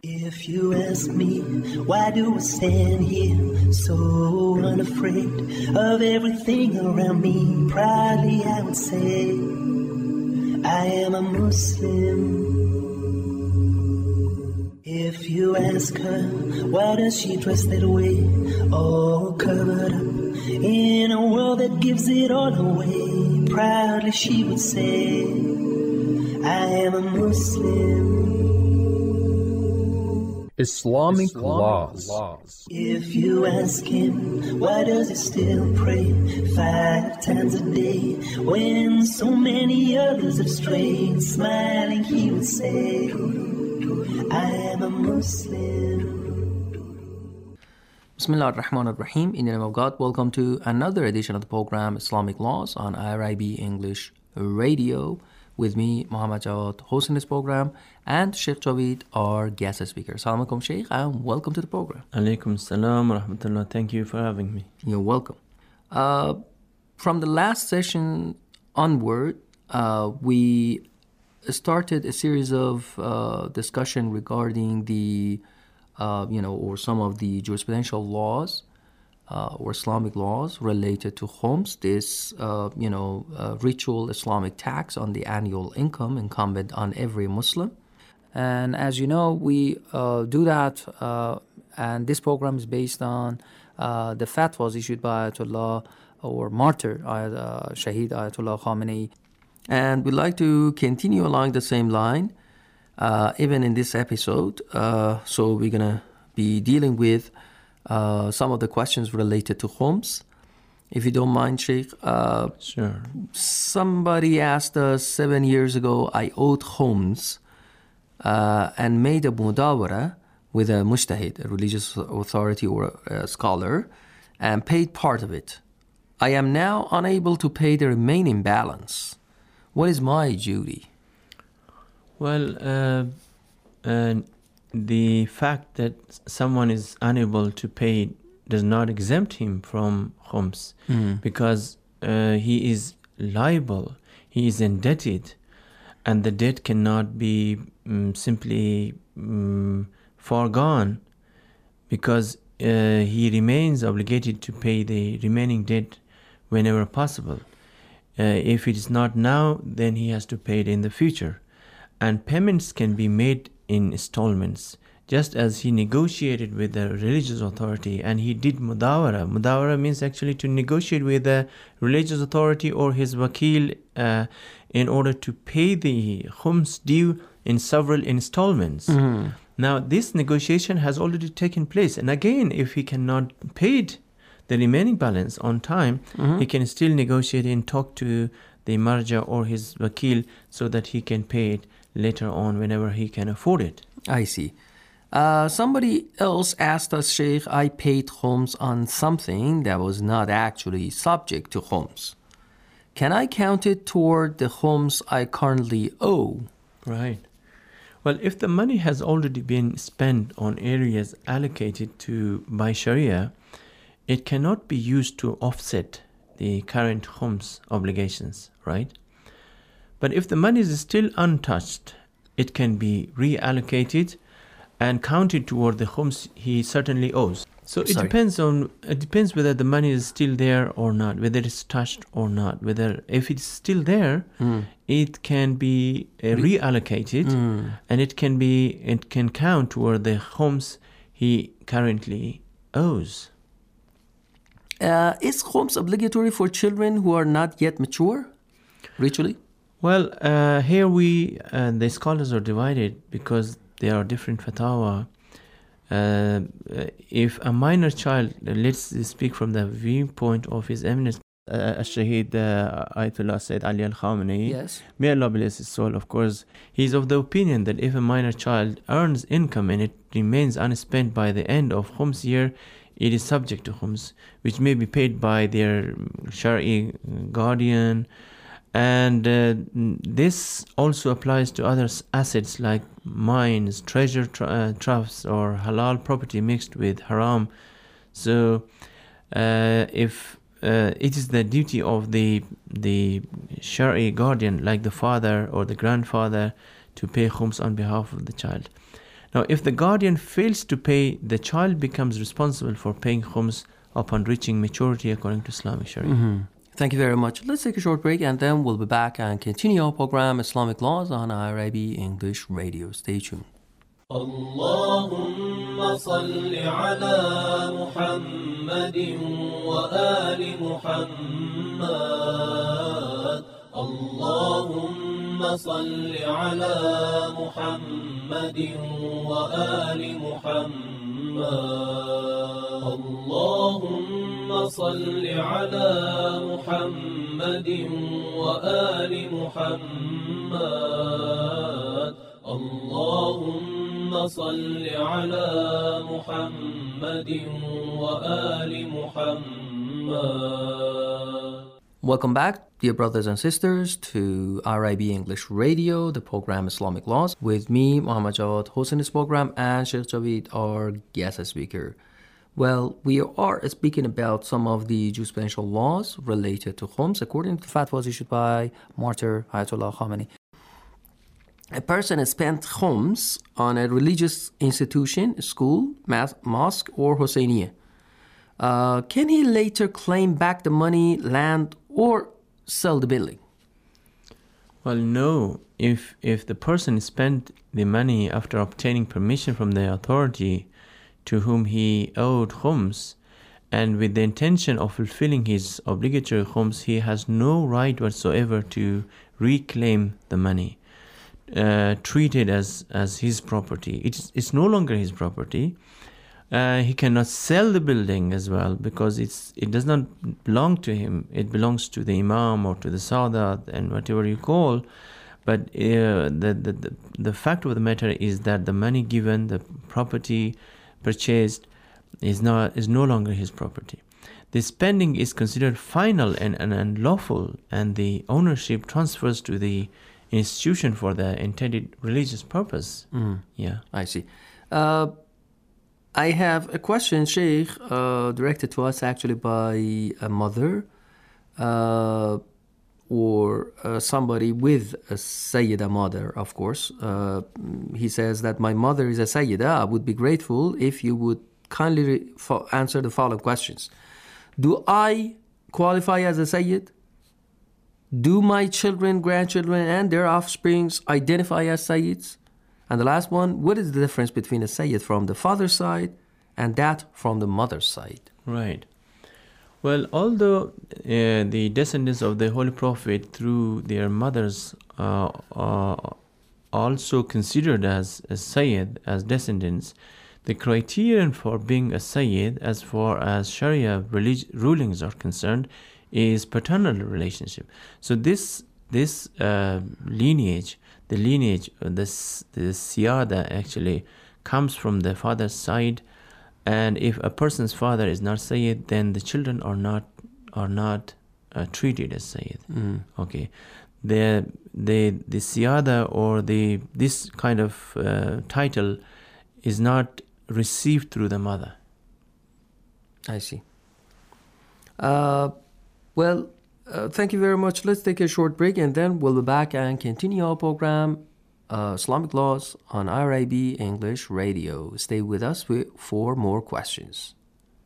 If you ask me, why do I stand here so unafraid of everything around me? Proudly I would say, I am a Muslim. If you ask her, why does she dress that way, all covered up, in a world that gives it all away? Proudly she would say, I am a Muslim. Islamic laws. If you ask him, why does he still pray 5 times a day when so many others have strayed? Smiling he would say, I am a Muslim. Bismillah ar-Rahman ar-Rahim. In the name of God, welcome to another edition of the program Islamic Laws on IRIB English Radio. With me, Muhammad Jawad, hosting this program, and Sheikh Jaweed, our guest speaker. Assalamu alaikum, Sheikh, and welcome to the program. Alaikum salam wa rahmatullah. Thank you for having me. You're welcome. From the last session onward, we started a series of discussion regarding the, or some of the jurisprudential laws or Islamic laws related to khums, this, ritual Islamic tax on the annual income incumbent on every Muslim. And as you know, we do that, and this program is based on the fatwas issued by Ayatollah or martyr Shaheed Ayatollah Khamenei. And we'd like to continue along the same line, even in this episode. So we're going to be dealing with some of the questions related to khums. If you don't mind, Sheikh. Sure. Somebody asked us 7 years ago, I owed khums and made a mudawara with a mujtahid, a religious authority or a scholar, and paid part of it. I am now unable to pay the remaining balance. What is my duty? Well, the fact that someone is unable to pay does not exempt him from khums, because he is liable, he is indebted, and the debt cannot be simply foregone, because he remains obligated to pay the remaining debt whenever possible. If it is not now, then he has to pay it in the future. And payments can be made in installments, just as he negotiated with the religious authority and he did mudawara. Mudawara means actually to negotiate with the religious authority or his wakil in order to pay the khums due in several installments. Now, this negotiation has already taken place, and again, if he cannot pay it, the remaining balance on time, he can still negotiate and talk to the marja or his wakil so that he can pay it later on whenever he can afford it. I see. Somebody else asked us, Sheikh, I paid khums on something that was not actually subject to khums. Can I count it toward the khums I currently owe? Right. Well, if the money has already been spent on areas allocated to by Sharia, it cannot be used to offset the current khums obligations, right? But if the money is still untouched, it can be reallocated and counted toward the khums he certainly owes. So it depends whether the money is still there or not, whether it's touched or not. Whether if it's still there, it can be reallocated, and it can count toward the khums he currently owes. Is khums obligatory for children who are not yet mature, ritually? Well, here the scholars are divided because there are different fatwa. If a minor child, let's speak from the viewpoint of His Eminence Shaheed Ayatollah Sayyid Ali Al-Khamenei, yes, may Allah bless his soul, of course, he's of the opinion that if a minor child earns income and it remains unspent by the end of khums year, it is subject to khums, which may be paid by their Shari'i guardian. And this also applies to other assets like mines, treasure troughs, or halal property mixed with haram. So if it is the duty of the Shari'i guardian, like the father or the grandfather, to pay khums on behalf of the child. Now, if the guardian fails to pay, the child becomes responsible for paying khums upon reaching maturity according to Islamic Sharia. Thank you very much. Let's take a short break and then we'll be back and continue our program Islamic Laws on IRIB English Radio. Stay tuned. اللهم صل على محمد وآل محمد اللهم صل على محمد وآل محمد اللهم صل على محمد وآل محمد اللهم صل على محمد وآل محمد. Welcome back, dear brothers and sisters, to RIB English Radio, the program Islamic Laws, with me, Muhammad Jawad, hosting this program, and Sheikh Javid, our guest speaker. Well, we are speaking about some of the jurisprudential laws related to khums, according to fatwas issued by Martyr Ayatollah Khamenei. A person spent khums on a religious institution, school, mosque, or Husseiniya. Can he later claim back the money, land, or sell the building? Well, no. If the person spent the money after obtaining permission from the authority to whom he owed khums, and with the intention of fulfilling his obligatory khums, he has no right whatsoever to reclaim the money. Treated as his property. It's no longer his property. He cannot sell the building as well because it does not belong to him. It belongs to the imam or to the Sadat and whatever you call. But the fact of the matter is that the money given, the property purchased, is no longer his property. The spending is considered final and lawful, and the ownership transfers to the institution for the intended religious purpose. Yeah, I see. I have a question, Sheikh, directed to us actually by a mother or somebody with a Sayyida mother, of course. He says that my mother is a Sayyida. I would be grateful if you would kindly answer the following questions. Do I qualify as a Sayyid? Do my children, grandchildren, and their offsprings identify as Sayyids? And the last one, what is the difference between a Sayyid from the father's side and that from the mother's side? Right. Well, although the descendants of the Holy Prophet through their mothers are also considered as Sayyid, as descendants, the criterion for being a Sayyid as far as Sharia rulings are concerned is paternal relationship. So this lineage, the siyada actually comes from the father's side, and if a person's father is not Sayyid, then the children are not treated as Sayyid. Okay, the siyada or this kind of title is not received through the mother. I see. Well, thank you very much. Let's take a short break and then we'll be back and continue our program, Islamic Laws on IRIB English Radio. Stay with us for more questions.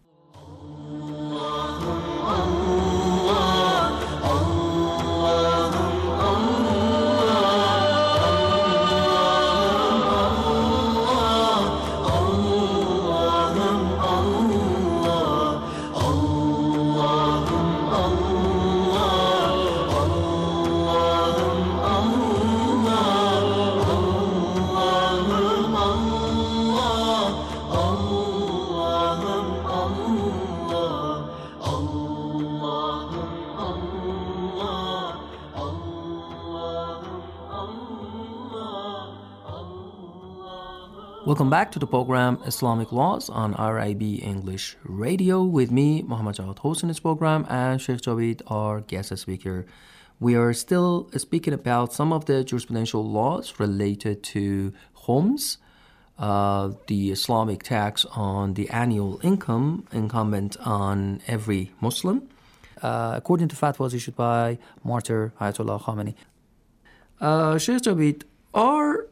Welcome back to the program Islamic Laws on RIB English Radio with me, Muhammad Jawad, hosting this program, and Sheikh Javid, our guest speaker. We are still speaking about some of the jurisprudential laws related to khums, the Islamic tax on the annual income incumbent on every Muslim, according to fatwas issued by Martyr Ayatollah Khamenei. Sheikh Javid, are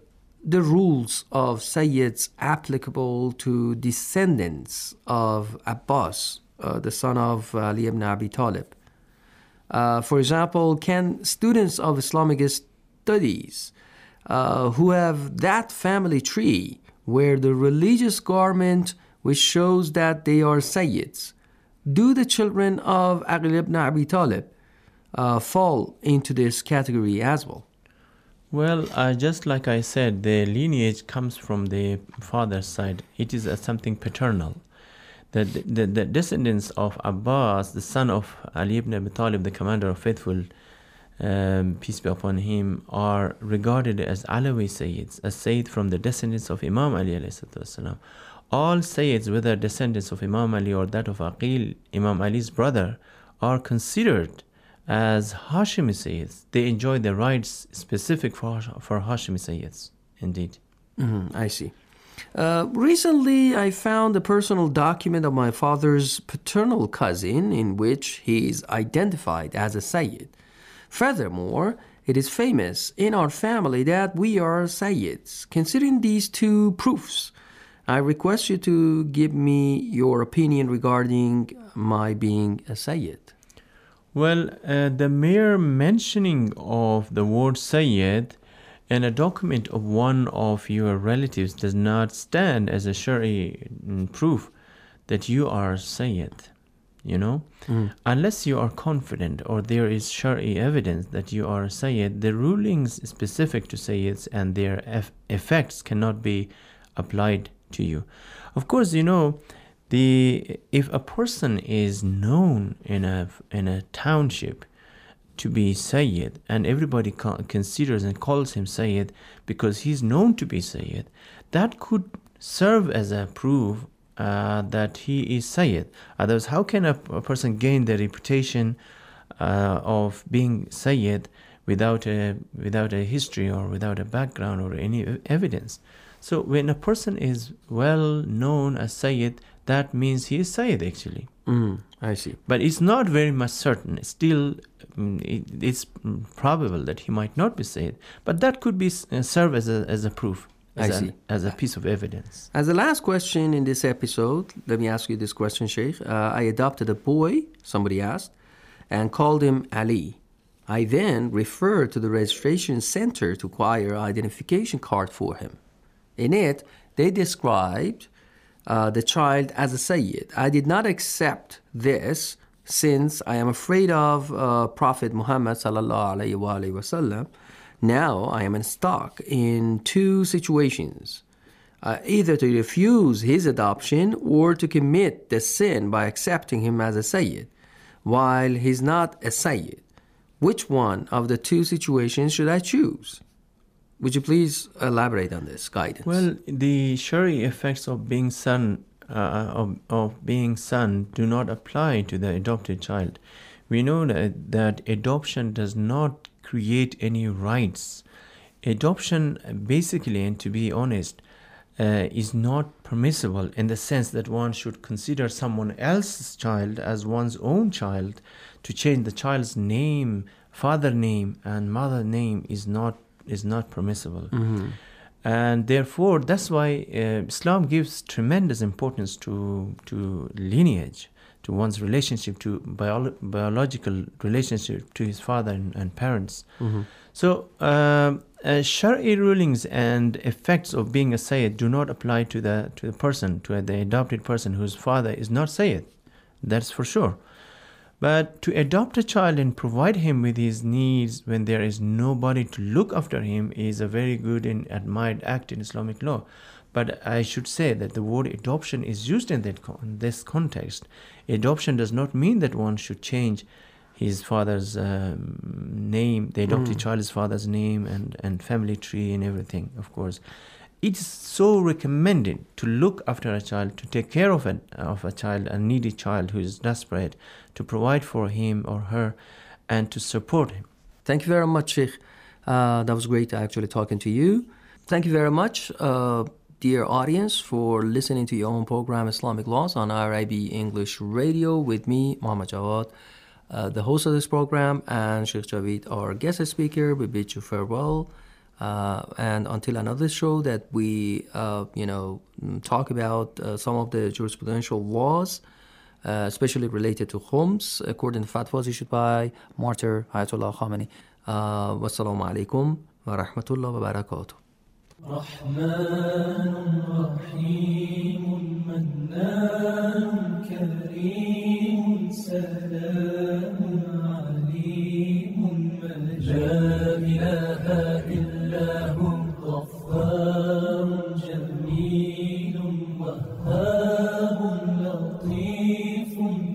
the rules of Sayyids applicable to descendants of Abbas, the son of Ali ibn Abi Talib? For example, can students of Islamic studies who have that family tree wear the religious garment which shows that they are Sayyids? Do the children of Ali ibn Abi Talib fall into this category as well? Well, just like I said, the lineage comes from the father's side. It is something paternal. The descendants of Abbas, the son of Ali ibn Abi Talib, the commander of faithful, peace be upon him, are regarded as Alawi Sayyids, a Sayyid from the descendants of Imam Ali alayhi salatu. All Sayyids, whether descendants of Imam Ali or that of Aqil, Imam Ali's brother, are considered as Hashimi Sayyids. They enjoy the rights specific for Hashimi Sayyids, indeed. I see. Recently, I found a personal document of my father's paternal cousin in which he is identified as a Sayyid. Furthermore, it is famous in our family that we are Sayyids. Considering these two proofs, I request you to give me your opinion regarding my being a Sayyid. Well, the mere mentioning of the word Sayyid in a document of one of your relatives does not stand as a Shari proof that you are Sayyid, you know? Unless you are confident or there is Shari evidence that you are Sayyid, the rulings specific to Sayyids and their effects cannot be applied to you. Of course, you know, if a person is known in a township to be Sayyid and everybody considers and calls him Sayyid because he's known to be Sayyid, that could serve as a proof that he is Sayyid. Otherwise, how can a person gain the reputation of being Sayyid without a history or without a background or any evidence? So when a person is well known as Sayyid, that means he is Sayyid actually. I see. But it's not very much certain. Still, it's probable that he might not be Sayyid. But that could be serve as a proof, as a piece of evidence. As the last question in this episode, let me ask you this question, Sheikh. I adopted a boy, somebody asked, and called him Ali. I then referred to the registration center to acquire an identification card for him. In it, they described the child as a Sayyid. I did not accept this since I am afraid of Prophet Muhammad sallallahu alaihi wasallam. Now I am stuck in two situations. Either to refuse his adoption or to commit the sin by accepting him as a Sayyid, while he's not a Sayyid. Which one of the two situations should I choose? Would you please elaborate on this guidance? Well, the Shari effects of being son do not apply to the adopted child. We know that adoption does not create any rights. Adoption, basically, and to be honest, is not permissible in the sense that one should consider someone else's child as one's own child. To change the child's name, father name, and mother name is not permissible. And therefore, that's why Islam gives tremendous importance to lineage, to one's relationship, to biological relationship to his father and parents. So Shari rulings and effects of being a Sayyid do not apply to the person, to the adopted person whose father is not Sayyid. That's for sure. But to adopt a child and provide him with his needs when there is nobody to look after him is a very good and admired act in Islamic law. But I should say that the word adoption is used in this context. Adoption does not mean that one should change his father's name, the adopted child's father's name and family tree and everything, of course. It is so recommended to look after a child, to take care of a child, a needy child who is desperate, to provide for him or her, and to support him. Thank you very much, Sheikh. That was great actually talking to you. Thank you very much, dear audience, for listening to your own program, Islamic Laws, on IRIB English Radio with me, Muhammad Jawad, the host of this program, and Sheikh Javid, our guest speaker. We bid you farewell. And until another show that we, talk about some of the jurisprudential laws, especially related to Khums, according to fatwas issued by Martyr Ayatollah Khamenei. Wassalamu alaikum wa rahmatullah wa barakatuh. رحمن رحيم منان كريم سلام عليم لا إله إلا هو غفار جميل وهاب لطيف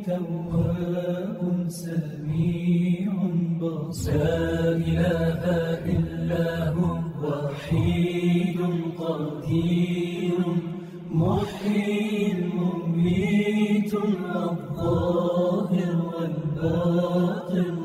تواب سميع بصير لا إله إلا هو وحيد قدير محيي مميت الظاهر والباطن